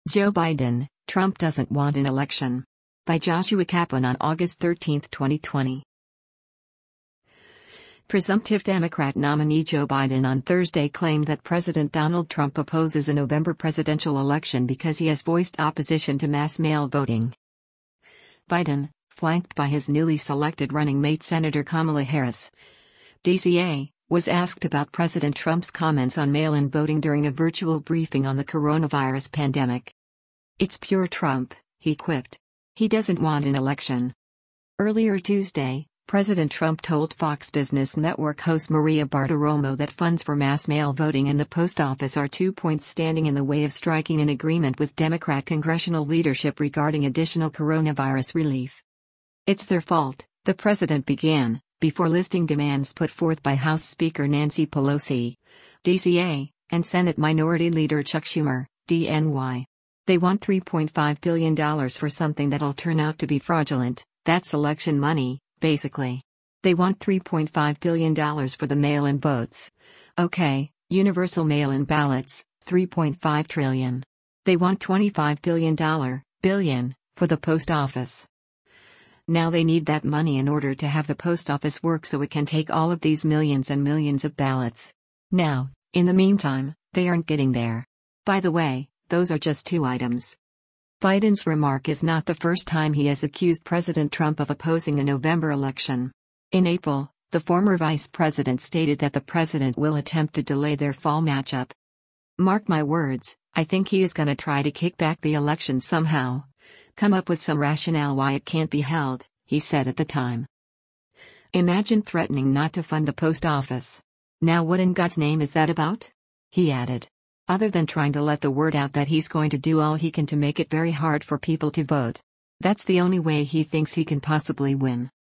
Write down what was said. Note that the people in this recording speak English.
Joe Biden, Trump doesn't want an election. By Joshua Kaplan on August 13, 2020. Presumptive Democrat nominee Joe Biden on Thursday claimed that President Donald Trump opposes a November presidential election because he has voiced opposition to mass mail voting. Biden, flanked by his newly selected running mate Senator Kamala Harris, DCA, was asked about President Trump's comments on mail-in voting during a virtual briefing on the coronavirus pandemic. "It's pure Trump," he quipped. "He doesn't want an election." Earlier Tuesday, President Trump told Fox Business Network host Maria Bartiromo that funds for mass mail voting and the post office are 2 points standing in the way of striking an agreement with Democrat congressional leadership regarding additional coronavirus relief. "It's their fault," the president began, before listing demands put forth by House Speaker Nancy Pelosi, DCA, and Senate Minority Leader Chuck Schumer, DNY. "They want $3.5 billion for something that'll turn out to be fraudulent. That's election money, basically. They want $3.5 billion for the mail-in votes. Okay, universal mail-in ballots, $3.5 trillion. They want $25 billion for the post office. Now they need that money in order to have the post office work so it can take all of these millions and millions of ballots. Now, in the meantime, they aren't getting there. By the way, those are just 2 items." Biden's remark is not the first time he has accused President Trump of opposing a November election. In April, the former vice president stated that the president will attempt to delay their fall matchup. "Mark my words, I think he is gonna try to kick back the election somehow. Come up with some rationale why it can't be held," he said at the time. "Imagine threatening not to fund the post office. Now what in God's name is that about?" he added. "Other than trying to let the word out that he's going to do all he can to make it very hard for people to vote. That's the only way he thinks he can possibly win."